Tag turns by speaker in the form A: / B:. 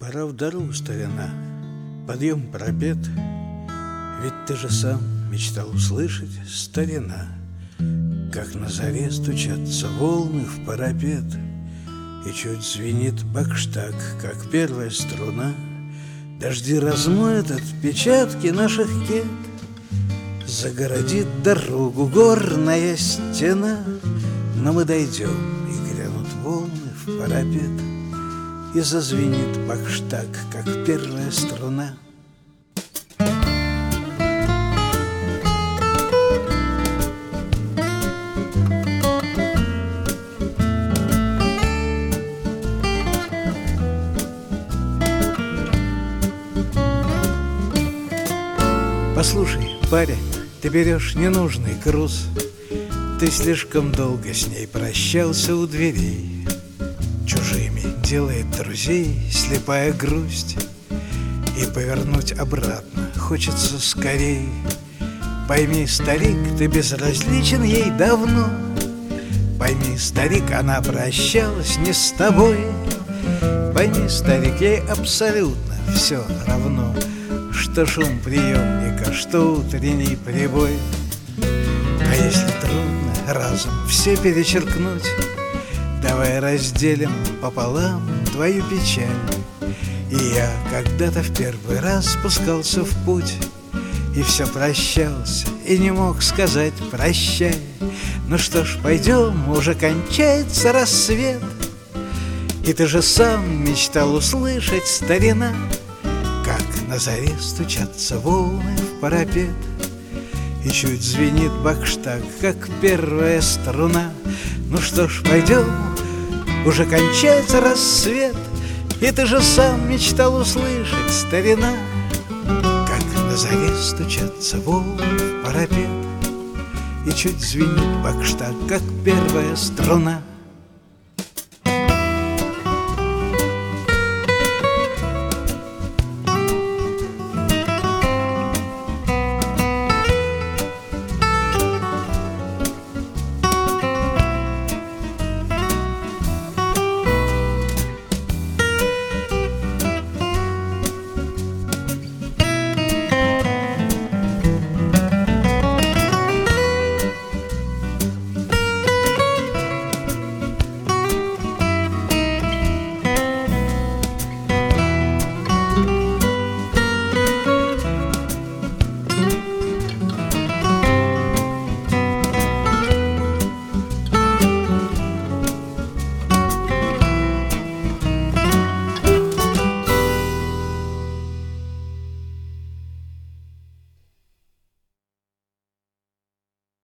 A: Пора в дорогу, старина, подъем пропет. Ведь ты же сам мечтал услышать, старина, как на заре стучатся волны в парапет, и чуть звенит бакштаг, как первая струна. Дожди размоют отпечатки наших кет, загородит дорогу горная стена. Но мы дойдем, и грянут волны в парапет, и зазвенит бакштаг, как первая струна. Послушай, парень, ты берешь ненужный груз. Ты слишком долго с ней прощался у дверей. Чужими делает друзей слепая грусть, и повернуть обратно хочется скорей. Пойми, старик, ты безразличен ей давно. Пойми, старик, она прощалась не с тобой. Пойми, старик, ей абсолютно все равно, что шум приемника, что утренний прибой. А если трудно разом все перечеркнуть, давай разделим пополам твою печаль. И я когда-то в первый раз спускался в путь, и все прощался, и не мог сказать прощай. Ну что ж, пойдем, уже кончается рассвет. И ты же сам мечтал услышать, старина, как на заре стучатся волны в парапет, и чуть звенит бакштаг, как первая струна. Ну что ж, пойдем, уже кончается рассвет. И ты же сам мечтал услышать, старина, как на заре стучатся волны в парапет, и чуть звенит бакштаг, как первая струна.